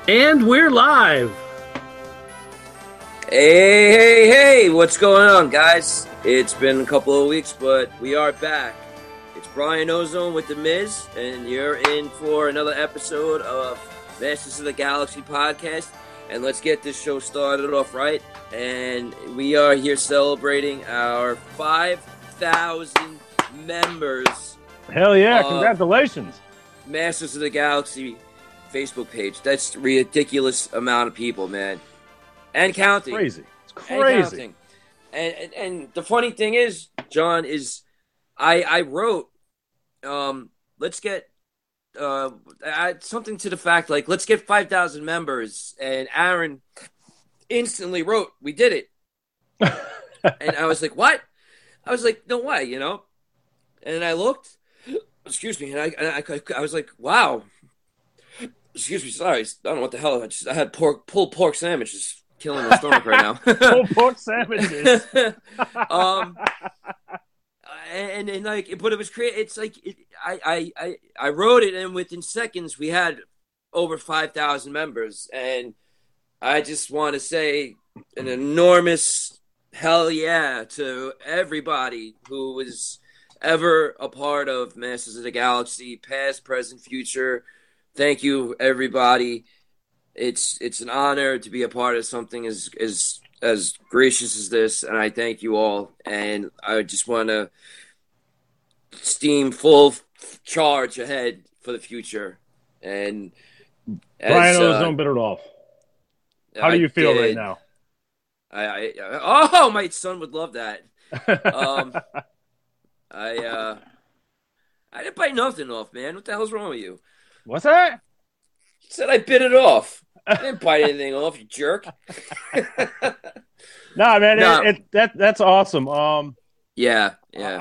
And we're live. Hey, what's going on, guys? It's been a couple of weeks, but we are back. It's Brian Ozone with The Miz, and you're in for another episode of Masters of the Galaxy podcast. And let's get this show started off right. And we are here celebrating our 5,000 members. Hell yeah, congratulations. Masters of the Galaxy Facebook page. That's a ridiculous amount of people, man. And counting. It's crazy. And the funny thing is, John, is I wrote, let's get something to the fact, like, let's get 5,000 members. And Aaron instantly wrote, we did it. And I was like, what? I was like, no way, you know? And then I looked, excuse me, and I was like, wow. Excuse me, sorry. I don't know what the hell. I had pulled pork sandwiches killing my stomach right now. Pulled pork sandwiches. And like, but it was crazy. It's like I wrote it, and within seconds we had over 5,000 members, and I just want to say an enormous hell yeah to everybody who was ever a part of Masters of the Galaxy, past, present, future. Thank you, everybody. It's an honor to be a part of something as gracious as this, and I thank you all. And I just want to steam full charge ahead for the future. And Brian Ozone bit it off. How do you feel right now? My son would love that. I didn't bite nothing off, man. What the hell's wrong with you? What's that? He said I bit it off. I didn't bite anything off, you jerk. Nah, man, that's awesome. Yeah.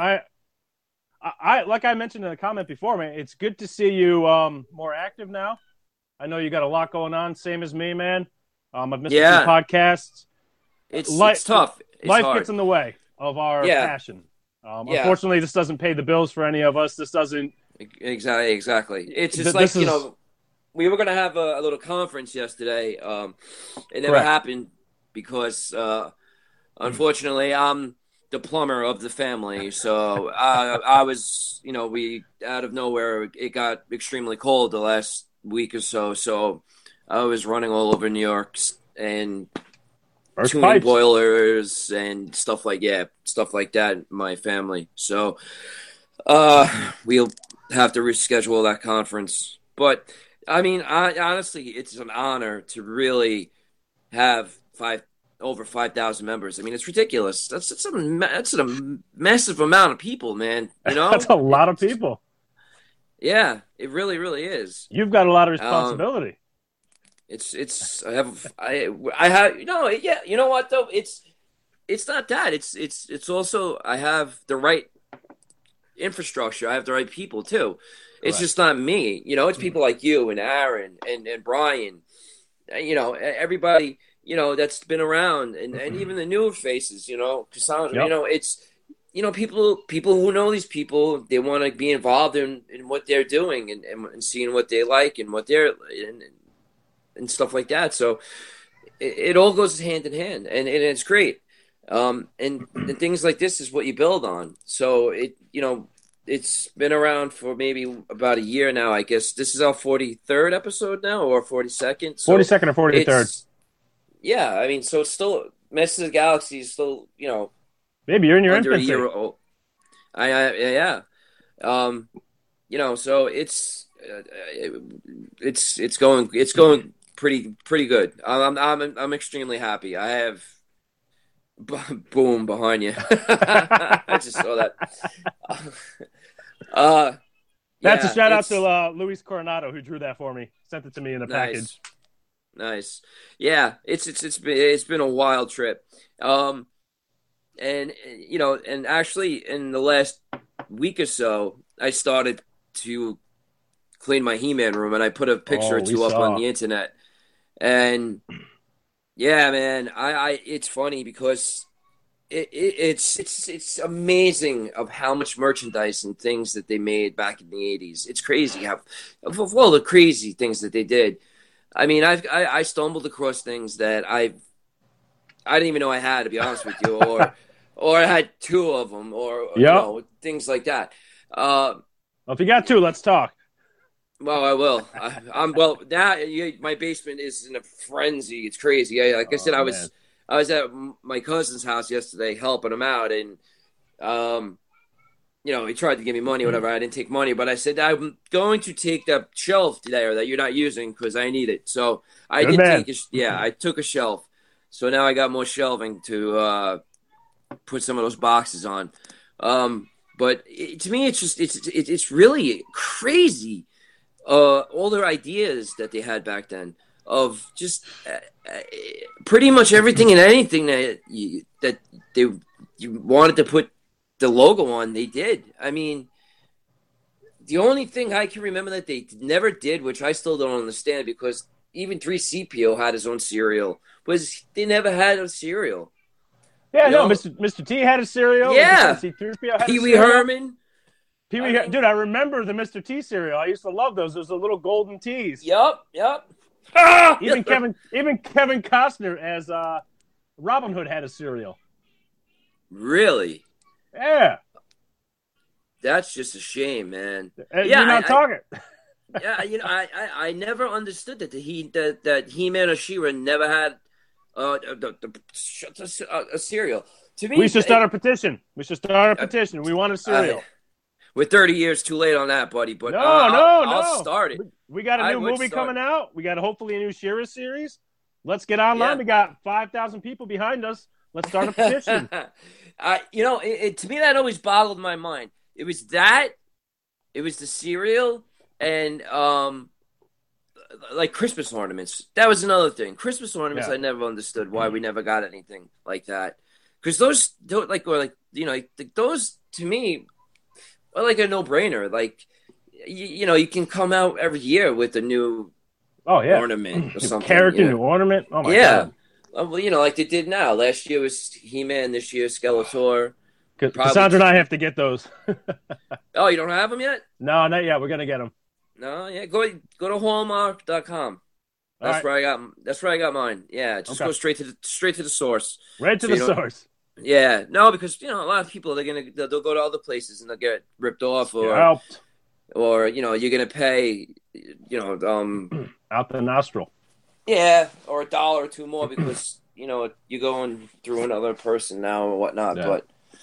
I like I mentioned in the comment before, man, it's good to see you more active now. I know you got a lot going on, same as me, man. I've missed a few podcasts. It's tough. Life hard. gets in the way of our passion. Unfortunately, this doesn't pay the bills for any of us. This doesn't. Exactly. It's just we were going to have a little conference yesterday. It never happened because, unfortunately, I'm the plumber of the family. So I was, we out of nowhere, it got extremely cold the last week or so. So I was running all over New York and tuning boilers and stuff like that in my family. So we'll have to reschedule that conference. But I mean, honestly, it's an honor to really have over 5,000 members. I mean, it's ridiculous. That's a massive amount of people, man. You know, that's a lot of people. Yeah, it really, really is. You've got a lot of responsibility. I have, yeah. You know what though? It's not that. It's also I have the right infrastructure. I have the right people too. It's just not me. It's people like you and Aaron and Brian. Everybody. That's been around, and even the newer faces. Cassandra. It's people who know these people. They want to be involved in what they're doing and seeing what they like and what they're and stuff like that. So it all goes hand in hand, and it's great. And things like this is what you build on. So it's been around for maybe about a year now. I guess this is our 43rd episode now, or 42nd. So 42nd or 43rd. Yeah, I mean, so it's still Masters of the Galaxy is still maybe you're in your under infancy. A year old. Yeah. So it's going pretty good. I'm extremely happy. I have boom behind you. I just saw that. That's a shout out to Luis Coronado who drew that for me. Sent it to me in a package. Nice. Yeah, it's been a wild trip. And actually in the last week or so, I started to clean my He-Man room, and I put a picture or two up on the internet. And yeah, man, it's funny because it's amazing of how much merchandise and things that they made back in the 80s. It's crazy of all the crazy things that they did. I mean, I stumbled across things that I didn't even know I had, to be honest with you, or I had two of them, or Yep. things like that. Uh, Well, if you got two, let's talk. well, I will. I'm well now. My basement is in a frenzy. It's crazy. Like I said, Oh man. I was at my cousin's house yesterday helping him out, and um, he tried to give me money, whatever. I didn't take money, but I said I'm going to take that shelf there that you're not using because I need it. So I Good did man. I took a shelf. So now I got more shelving to put some of those boxes on. But to me, it's really crazy. All their ideas that they had back then of just pretty much everything and anything that you wanted to put the logo on, they did. I mean, the only thing I can remember that they never did, which I still don't understand, because even 3CPO had his own cereal, was they never had a cereal. Yeah, no, Mr. T had a cereal. Yeah, C-3PO had Pee a Wee cereal. Herman. Dude, I remember the Mr. T cereal. I used to love those. Those the little golden teas. Yep. Even Kevin Costner as Robin Hood had a cereal. Really? Yeah. That's just a shame, man. You're not talking. Yeah, I never understood that that He-Man or She-Ra never had a cereal. To me, We should start a petition. We want a cereal. We're 30 years too late on that, buddy. But No. I'll start it. We got a new movie coming out. We got hopefully a new She-Ra series. Let's get online. Yeah. We got 5,000 people behind us. Let's start a petition. To me that always boggled my mind. It was the cereal, and like Christmas ornaments. That was another thing. Christmas ornaments, yeah. I never understood why we never got anything like that. Because those to me are like a no-brainer. Like you can come out every year with a new ornament or something. Character, new ornament. Oh my god. Well, like they did now. Last year was He-Man. This year Skeletor. Cassandra and I have to get those. Oh, you don't have them yet? No, not yet. We're gonna get them. No, yeah. Go to Hallmark.com. That's where I got mine. Yeah, just go straight to the source. Right to the source. Yeah, no, because a lot of people they'll go to other places and they'll get ripped off or you're gonna pay out the nostril. Yeah, or $1 or $2 more because you're going through another person now or whatnot. Yeah.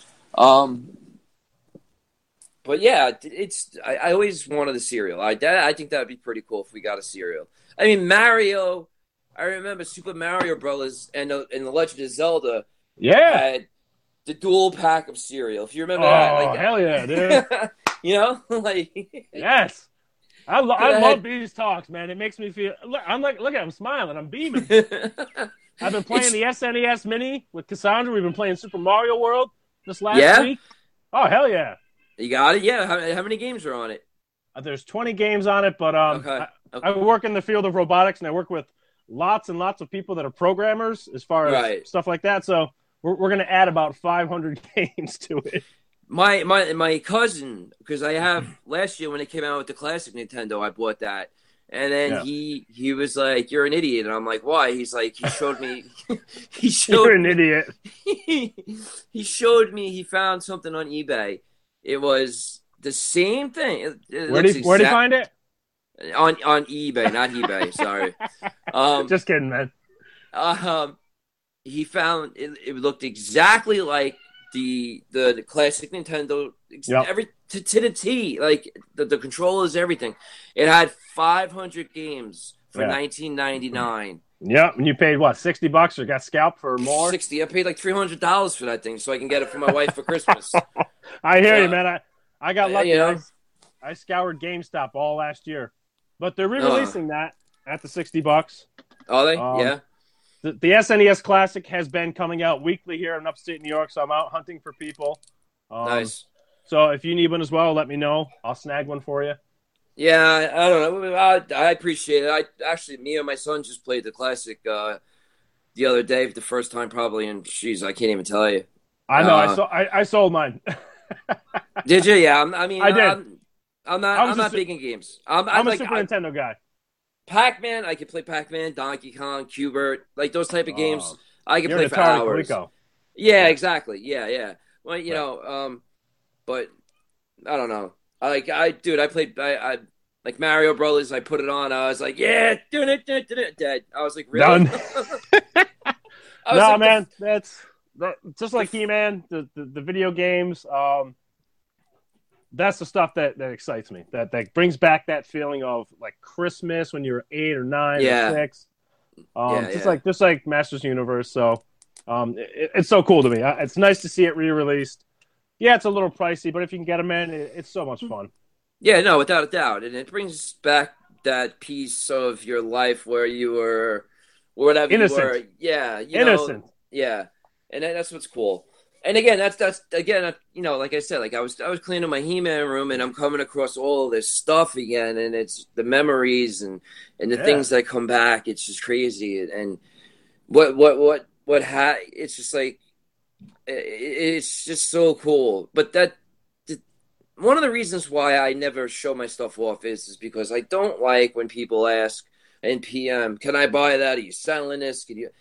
But yeah, I always wanted a cereal. I think that would be pretty cool if we got a cereal. I mean, Mario. I remember Super Mario Brothers and the Legend of Zelda. Yeah, had the dual pack of cereal. If you remember that, like, hell yeah, dude. Like yes. I love these talks, man. It makes me feel. Look, I'm smiling. I'm beaming. I've been playing the SNES Mini with Cassandra. We've been playing Super Mario World this last week. Oh hell yeah! You got it. Yeah. How many games are on it? There's 20 games on it, but okay. I work in the field of robotics, and I work with lots and lots of people that are programmers as far as stuff like that. So we're going to add about 500 games to it. My cousin, because I have last year when it came out with the classic Nintendo, I bought that, and then he was like, "You're an idiot," and I'm like, "Why?" He's like, he showed me. You're an idiot. He showed me. He found something on eBay. It was the same thing. Where did he find it? On eBay, not eBay. Sorry. Just kidding, man. He found it looked exactly like the classic Nintendo, every to the T, like the controllers, everything. It had 500 games for $19.99. Yeah, and you paid what, $60 or got scalped for more? 60. I paid like $300 for that thing so I can get it for my wife for Christmas. I hear you, man. I got lucky. I scoured GameStop all last year, but they're re-releasing that at the $60. Are they? Yeah. The SNES Classic has been coming out weekly here in upstate New York, so I'm out hunting for people. Nice. So if you need one as well, let me know. I'll snag one for you. Yeah, I don't know. I appreciate it. Me and my son just played the Classic the other day for the first time probably, and I can't even tell you. I know. I sold mine. Did you? Yeah. I did. I'm not big in games. I'm a Super Nintendo guy. Pac-Man, I could play Pac-Man, Donkey Kong, Qbert, like those type of games. I could You're play an for Atari hours. Coleco. Yeah, exactly. Yeah. Well, Right. but I don't know. I played like Mario Brothers. I put it on. I was like, yeah, doing it, dead. I was like, really? Done. I was No, like, man, that's just like He-Man, the video games. That's the stuff that excites me. That brings back that feeling of like Christmas when you're 8 or 9 or yeah, 6. yeah, Just like Masters Universe. So, it's so cool to me. It's nice to see it re-released. Yeah, it's a little pricey, but if you can get them in, it's so much fun. yeah. No, without a doubt, and it brings back that piece of your life where you were, whatever you Innocent. were. Yeah, Innocent. yeah, and that's what's cool. And again, that's again, like I said, like I was cleaning my He-Man room, and I'm coming across all this stuff again, and it's the memories and the things that come back. It's just crazy, and it's just like it's just so cool. But one of the reasons why I never show my stuff off is because I don't like when people ask in PM, "Can I buy that? Are you selling this? Can you?"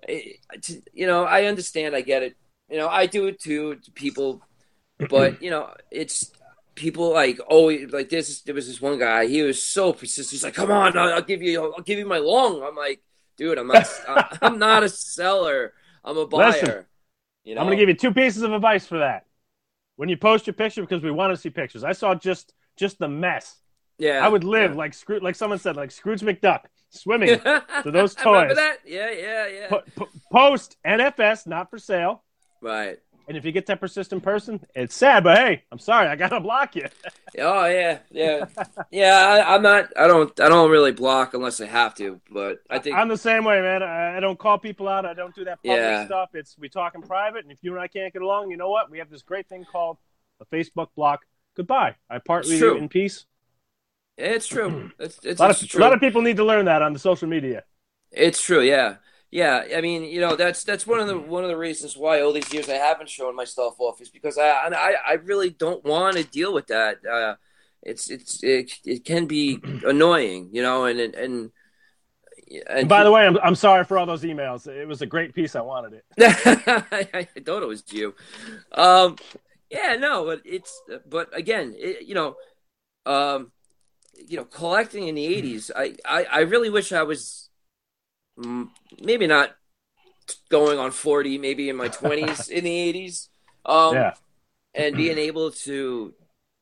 I understand. I get it. I do it too to people, but it's people like always like this. There was this one guy. He was so persistent. He's like, "Come on, I'll give you my long." I'm like, dude, I'm not a seller. I'm a buyer. Listen, I'm going to give you 2 pieces of advice for that. When you post your picture, because we want to see pictures. I saw just the mess. Yeah, I would live like someone said, like Scrooge McDuck, swimming to those toys. I remember that? Yeah. Post NFS, not for sale. Right. And if you get that persistent person, it's sad, but hey, I'm sorry, I gotta block you. Oh yeah. I'm not. I don't really block unless I have to. But I think I'm the same way, man. I don't call people out. I don't do that public stuff. We talk in private, and if you and I can't get along, you know what? We have this great thing called a Facebook block. Goodbye. I part with you in peace. It's true. It's true. A lot of people need to learn that on the social media. It's true. Yeah. I mean, that's one of the reasons why all these years I haven't shown my stuff off is because I really don't want to deal with that. It can be annoying, and by the way, I'm sorry for all those emails. It was a great piece. I wanted it. I thought it was you. Yeah, no, but again, collecting in the 80s, I really wish I was maybe not going on 40, maybe in my 20s in the 80s. And being able to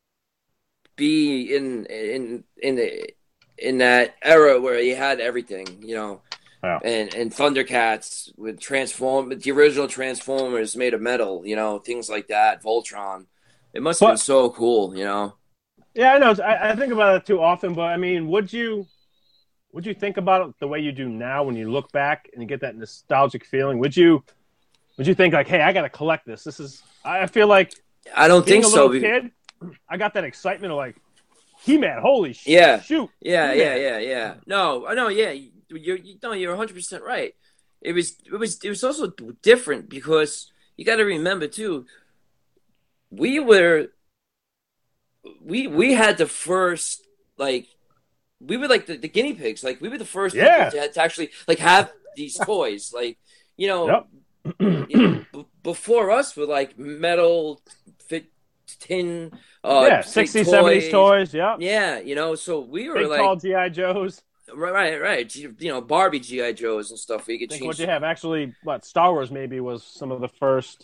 be in that era where you had everything, and Thundercats with the original Transformers made of metal, things like that, Voltron. It must have been so cool, Yeah, I know. I think about it too often, but I mean, would you think about it the way you do now when you look back and you get that nostalgic feeling? Would you think like, hey, I got to collect this? I feel like I don't think so. Kid, I got that excitement of like He-Man. Holy shoot! Yeah. No, yeah. You're 100% right. It was also different because you got to remember too. We had the first we were like the guinea pigs. Like we were the first people to actually like have these toys. Like before us were like metal tin 60s, 70s toys. Yeah. So we were big, like tall GI Joes. Right. Barbie GI Joes and stuff. Where you could change. What you have actually, Star Wars maybe was some of the first.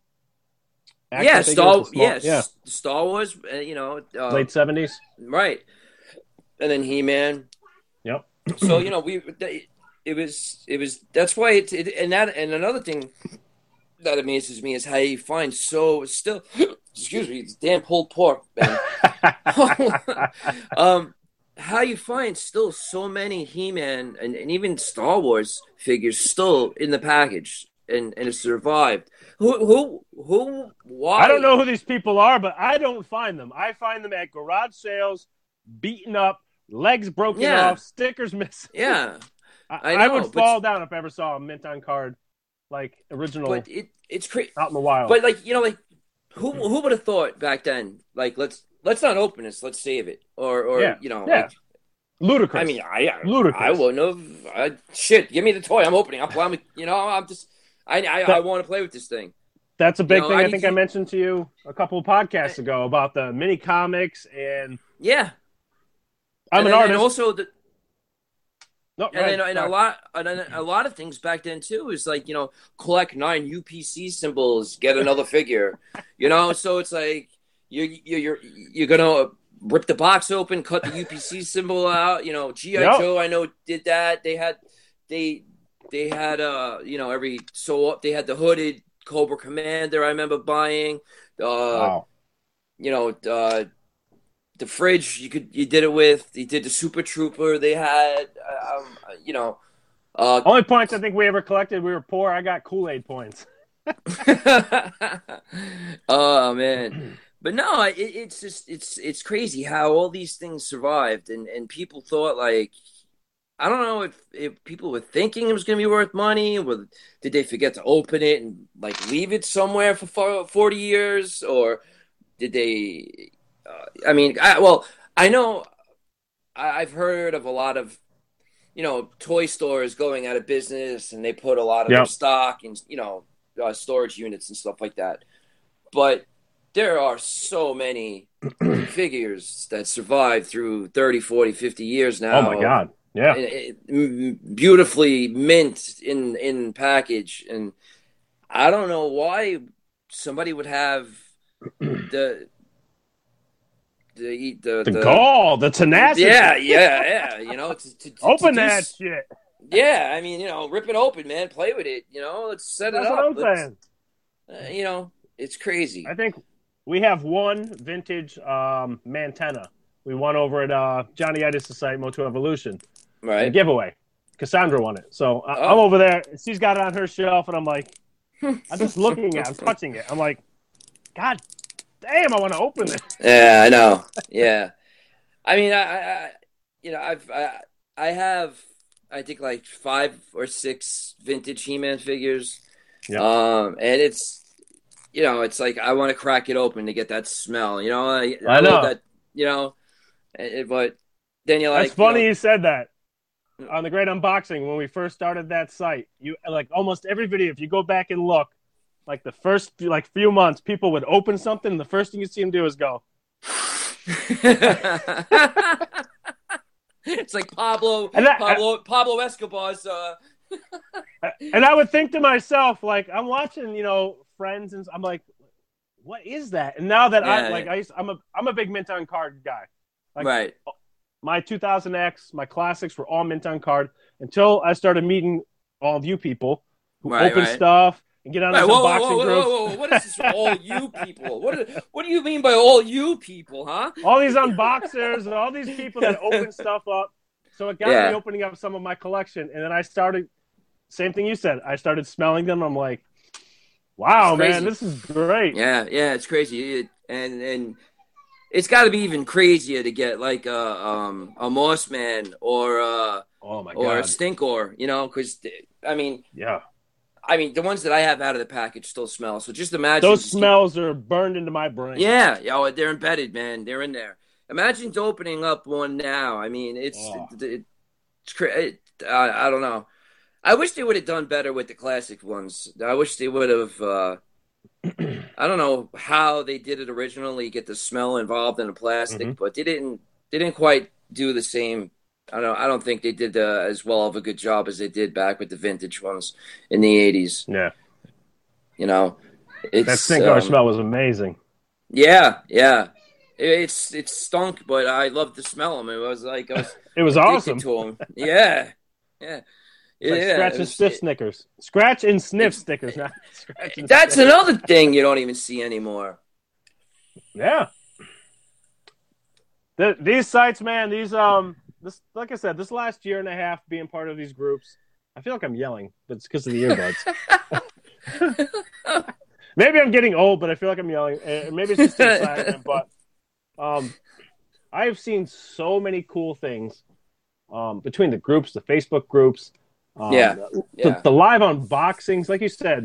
Star Wars. Late 70s. Right. And then He-Man. Yep. So it was that's why and another thing that amazes me is how you find excuse me, it's damn pulled pork, man. How you find still so many He-Man and even Star Wars figures still in the package and it survived. Who why? I don't know who these people are, but I don't find them. I find them at garage sales, beaten up, legs broken off, stickers missing. Yeah. I would fall down if I ever saw a mint on card like original. But it's crazy out in the wild. But who would have thought back then? Like let's not open this. Let's save it. Or. Ludicrous. I mean, I Ludicrous. wouldn't have. Shit, give me the toy. I'm opening. I'm just. I want to play with this thing. That's a big thing. I think I you, mentioned to you a couple of podcasts ago about the mini comics and yeah. I'm an artist. And also No, and a lot of things back then too is like collect 9 UPC symbols, get another figure, So it's like you're gonna rip the box open, cut the UPC symbol out. GI Joe I know did that. They had every so they had the hooded Cobra Commander. I remember buying. Wow. The fridge you did it with. You did the Super Trooper. They had only points I think we ever collected. We were poor. I got Kool-Aid points. Oh man. But no, it's just it's crazy how all these things survived and people thought like I don't know if people were thinking it was going to be worth money, or did they forget to open it and like leave it somewhere for 40 years, or did they? I know I've heard of a lot of toy stores going out of business, and they put a lot of their stock in storage units and stuff like that. But there are so many figures that survive through 30, 40, 50 years now. Oh my God. Yeah. Beautifully mint in package. And I don't know why somebody would have the gall, the tenacity. Yeah. To open that shit. Yeah, I mean, rip it open, man. Play with it. Let's set it up. That's what I'm saying. It's crazy. I think we have one vintage Mantenna. We won over at Johnny Itis' site, Moto Evolution. Right. A giveaway. Cassandra won it. So I'm over there. She's got it on her shelf, and I'm like, I'm just looking at it. I'm touching it. I'm like, God damn, I want to open it. Yeah, I know. Yeah. I mean, I have, I think, like 5 or 6 vintage He-Man figures. Yep. And it's, it's like I want to crack it open to get that smell. I know that. But then you're like, that's funny you said that. On the Great Unboxing, when we first started that site, you like almost every video. If you go back and look, like the first few months, people would open something, and the first thing you see them do is go. It's like Pablo Escobar's. And I would think to myself, like I'm watching, Friends, and I'm like, what is that? And now that I'm a big mint on card guy. Like, right. My 2000X, my classics were all mint on card until I started meeting all of you people who open stuff and get on these unboxing groups. Whoa. What is this all you people? What do you mean by all you people, huh? All these unboxers and all these people that open stuff up. So it got me opening up some of my collection. And then I started, same thing you said, I started smelling them. I'm like, wow, man, this is great. Yeah, it's crazy. And it's got to be even crazier to get like a Mossman or a Stinkor, because I mean, the ones that I have out of the package still smell. So just imagine those smells are burned into my brain. Yeah, they're embedded, man. They're in there. Imagine opening up one now. I mean, it's I don't know. I wish they would have done better with the classic ones. I wish they would have. I don't know how they did it originally, get the smell involved in the plastic, but they didn't quite do the same. I don't think they did as well of a good job as they did back with the vintage ones in the 80s. Yeah. That Stinkor smell was amazing. Yeah. It stunk, but I loved to smell them. It was like it was awesome to them. Yeah. Scratch and sniff Snickers. Scratch and sniff stickers, not scratch and That's sniff. Another thing you don't even see anymore. Yeah. These sites, man, this like I said, this last year and a half being part of these groups, I feel like I'm yelling, but it's because of the earbuds. Maybe I'm getting old, but I feel like I'm yelling. Maybe it's just excitement, but I have seen so many cool things between the groups, the Facebook groups. The live unboxings, like you said.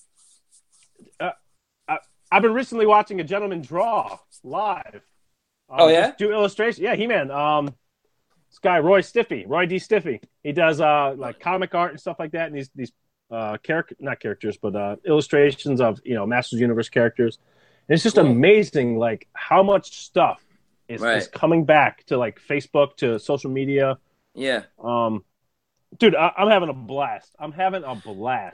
I've been recently watching a gentleman draw live. Do illustration. Yeah, He-Man. this guy Roy D. Stiffy. He does like comic art and stuff like that, and these not characters, but illustrations of Masters Universe characters. And it's just amazing, like how much stuff is coming back to like Facebook, to social media. Yeah. Dude, I'm having a blast. Man.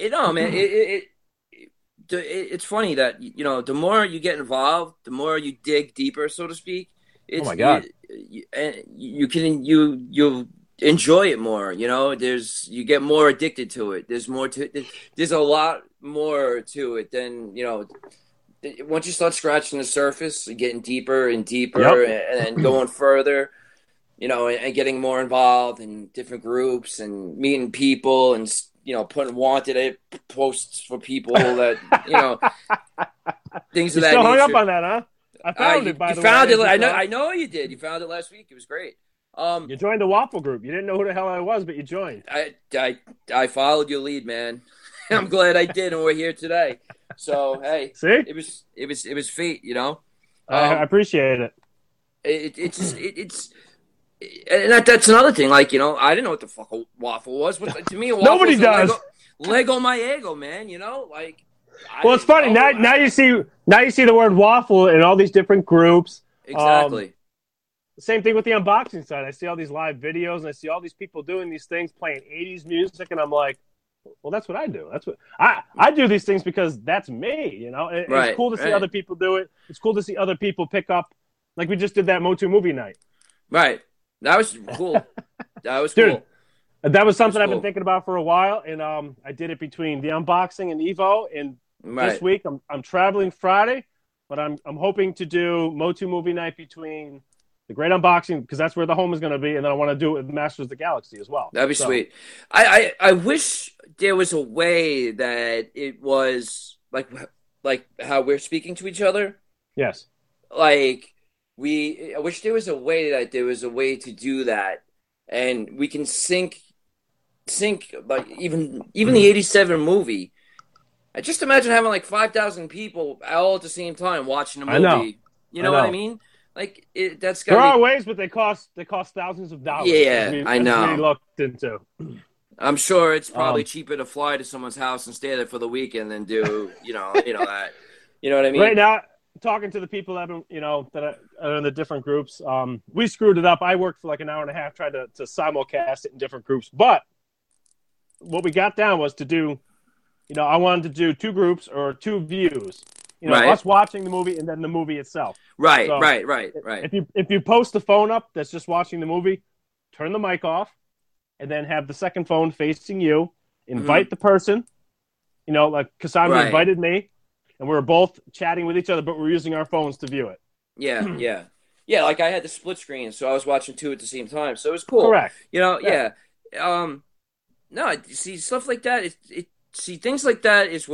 It's funny that the more you get involved, the more you dig deeper, so to speak. Oh my God! You'll enjoy it more. You get more addicted to it. There's a lot more to it than once you start scratching the surface, getting deeper and deeper, and going further. And getting more involved in different groups and meeting people and putting wanted posts for people that things of that nature. Still hung up on that, huh? I found it. By the way, I know you did. You found it last week. It was great. You joined the Waffle group. You didn't know who the hell I was, but you joined. I followed your lead, man. I'm glad I did, and we're here today. So hey, see, it was fate, I appreciate it. It's and that's another thing. Like I didn't know what the fuck a waffle was, but to me, a waffle nobody does. Lego my ego, man. Like. Well, it's funny now. You see the word waffle in all these different groups. Exactly. Same thing with the unboxing side. I see all these live videos, and I see all these people doing these things, playing 80s music, and I'm like, well, that's what I do. That's what I do these things because that's me. It's cool to see other people do it. It's cool to see other people pick up, like we just did that Motu movie night. Right. That was cool. Dude, that was something I've been thinking about for a while, and I did it between the unboxing and Evo, and this week I'm traveling Friday, but I'm hoping to do Motu movie night between the Great Unboxing, because that's where the home is going to be, and then I want to do it with Masters of the Galaxy as well. That'd be sweet. I wish there was a way that it was like how we're speaking to each other. Yes. I wish there was a way to do that, and we can sync like even the 87 movie. I just imagine having like 5,000 people all at the same time watching a movie. I know. You know what I mean? Like that's there are ways, but they cost thousands of dollars. Yeah, I know. We looked into. I'm sure it's probably cheaper to fly to someone's house and stay there for the weekend than do that. You know what I mean? Right now, talking to the people that are in the different groups, we screwed it up. I worked for like an hour and a half, tried to simulcast it in different groups, but what we got down was to do. I wanted to do 2 groups or 2 views. Us watching the movie and then the movie itself. Right, so right. If you post the phone up that's just watching the movie, turn the mic off, and then have the second phone facing you. Invite the person. Like Cassandra invited me, and we were both chatting with each other, but we're using our phones to view it. Yeah. Like I had the split screen, so I was watching 2 at the same time, so it was cool. Correct. Yeah. No, see stuff like that. See, things like that is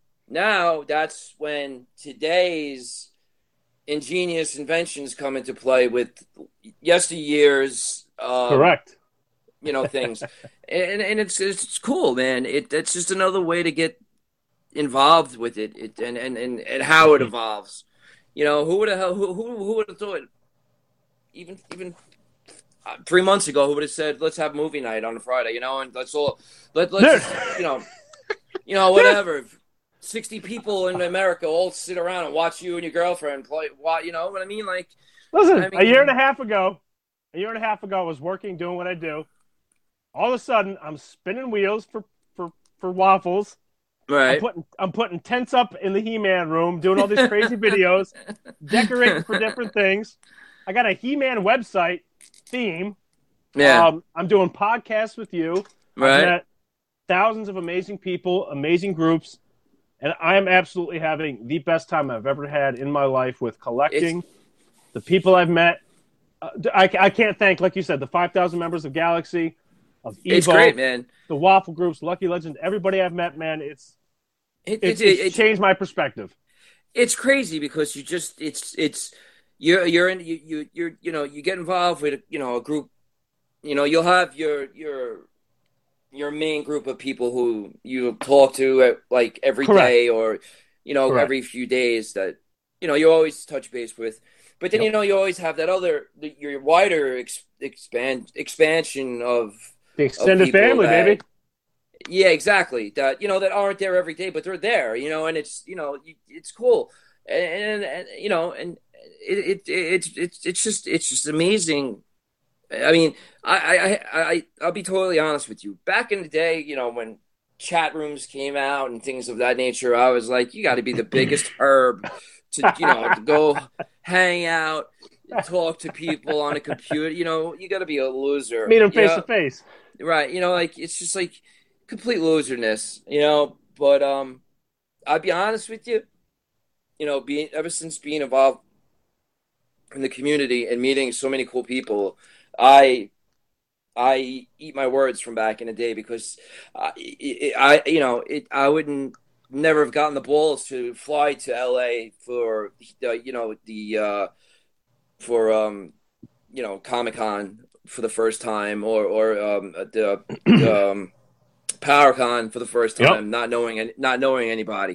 that's when today's ingenious inventions come into play with yesteryear's correct. Things, and it's cool, man. It's just another way to get involved with it, and how it evolves. Who would have thought? Even 3 months ago, who would have said, "Let's have movie night on a Friday," and let's whatever. 60 people in America all sit around and watch you and your girlfriend play. You know what I mean? Like, listen, a year and a half ago, I was working, doing what I do. All of a sudden, I'm spinning wheels for waffles. Right. I'm putting tents up in the He-Man room, doing all these crazy videos, decorating for different things. I got a He-Man website theme. Yeah. I'm doing podcasts with you. Right. I've met thousands of amazing people, amazing groups, and I am absolutely having the best time I've ever had in my life with collecting the people I've met. I can't thank, like you said, the 5,000 members of Galaxy, of Evo, it's great, man. The Waffle Groups, Lucky Legend, everybody I've met, man. It's changed my perspective. It's crazy because you get involved with a group. You'll have your main group of people who you talk to like every Correct. day or Correct. every few days that you always touch base with. But then you always have that your wider expansion of the extended family, baby. Yeah, exactly. That that aren't there every day, but they're there. And it's it's cool, and it's just amazing. I mean, I'll be totally honest with you. Back in the day, when chat rooms came out and things of that nature, I was like, you got to be the biggest herb to to go hang out, talk to people on a computer. You got to be a loser. Meet them face to face, right? Like it's just like complete loserness. But I'll be honest with you. Ever since being involved in the community and meeting so many cool people, I eat my words from back in the day because I wouldn't never have gotten the balls to fly to LA for Comic-Con for the first time or the PowerCon for the first time, not knowing anybody,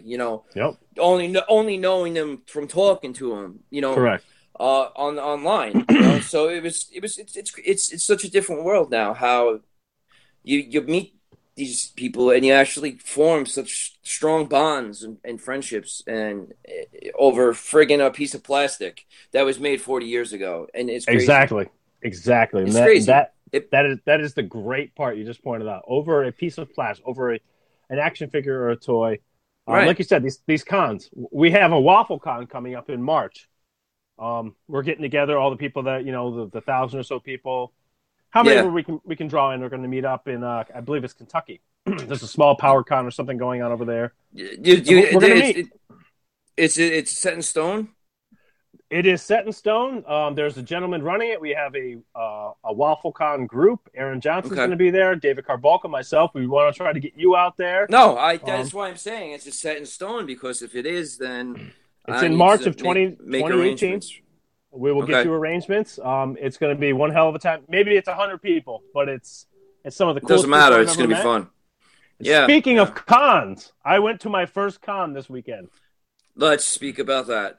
only knowing them from talking to them, correct. Online, so it's such a different world now. How you meet these people and you actually form such strong bonds and friendships and over friggin' a piece of plastic that was made 40 years ago, and it's crazy. Exactly. It's crazy. That is the great part you just pointed out. Over a piece of plastic, over an action figure or a toy. Right. Like you said, these cons. We have a Waffle Con coming up in March. We're getting together all the people that the 1,000 or so people. How many we can draw in? We're going to meet up in I believe it's Kentucky. There's a small Power Con or something going on over there. We're going to meet. It's set in stone. It is set in stone. There's a gentleman running it. We have a Waffle Con group. Aaron Johnson's going to be there. David Carbalca, myself. We want to try to get you out there. No, that's why I'm saying it's just set in stone, because if it is, then it's in March of 2018. We will get you arrangements. It's going to be one hell of a time. Maybe it's 100 people, but it's some of the coolest. Doesn't matter. It's going to be fun. Speaking of cons, I went to my first con this weekend. Let's speak about that.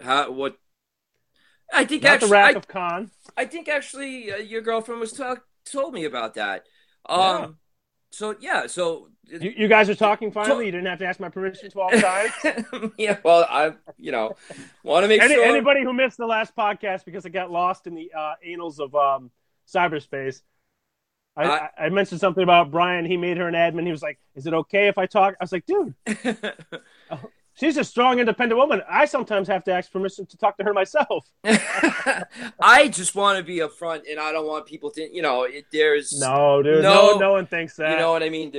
I think Not the Wrath of Khan. I think actually your girlfriend told me about that. So you guys are talking finally. You didn't have to ask my permission 12 times. Yeah, well, I want to make sure anybody who missed the last podcast because it got lost in the annals of cyberspace. I mentioned something about Brian. He made her an admin. He was like, "Is it okay if I talk?" I was like, "Dude." She's a strong, independent woman. I sometimes have to ask permission to talk to her myself. I just want to be upfront, and I don't want people to, there's no, dude. No one thinks that. You know what I mean?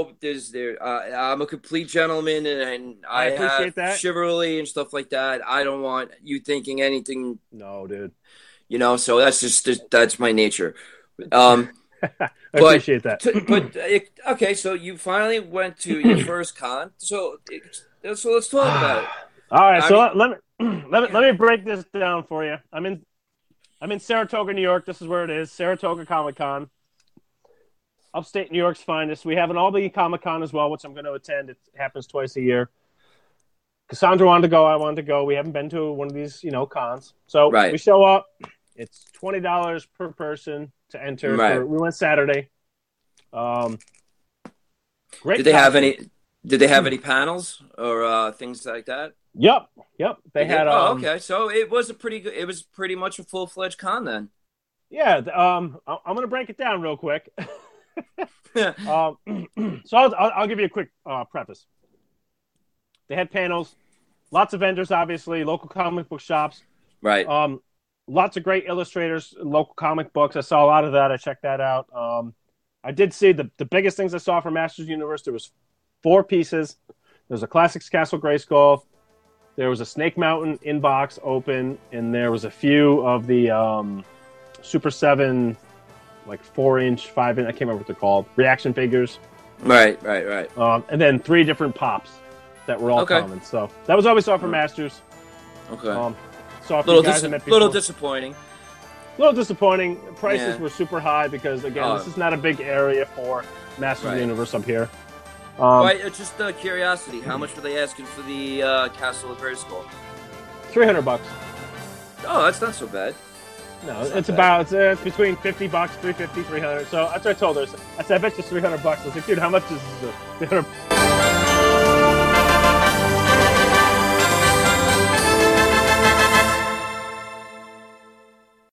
I'm a complete gentleman, and I appreciate that chivalry and stuff like that. I don't want you thinking anything. No, dude. So that's my nature. I appreciate that. Okay, so you finally went to your first con. So let's talk about it. All right, let me break this down for you. I'm in Saratoga, New York. This is where it is, Saratoga Comic-Con. Upstate New York's finest. We have an Albany Comic-Con as well, which I'm going to attend. It happens twice a year. Cassandra wanted to go. I wanted to go. We haven't been to one of these, cons. So we show up. It's $20 per person to enter. Right. We went Saturday. Great. Did they have any panels or things like that? Yep. They had. Okay. So it was it was pretty much a full-fledged con then. Yeah. I'm going to break it down real quick. So I'll give you a quick preface. They had panels, lots of vendors, obviously, local comic book shops. Right. Lots of great illustrators, local comic books. I saw a lot of that. I checked that out. I did see the biggest things I saw from Masters Universe. There was 4 pieces. There was a Classics Castle Grayskull. There was a Snake Mountain inbox open, and there was a few of the Super 7, like 4-inch, 5-inch. I can't remember what they're called. Reaction figures. Right. And then 3 different pops that were all common. So that was all we saw from Masters. Okay. Saw a little disappointing. A little disappointing. Prices were super high because, again, this is not a big area for Masters of the Universe up here. Just curiosity. How much were they asking for the Castle of Grayskull? $300. Oh, that's not so bad. No, it's between $50, $350, $300. So that's what I told her. I said, I bet you $300. I was like, dude, how much is this?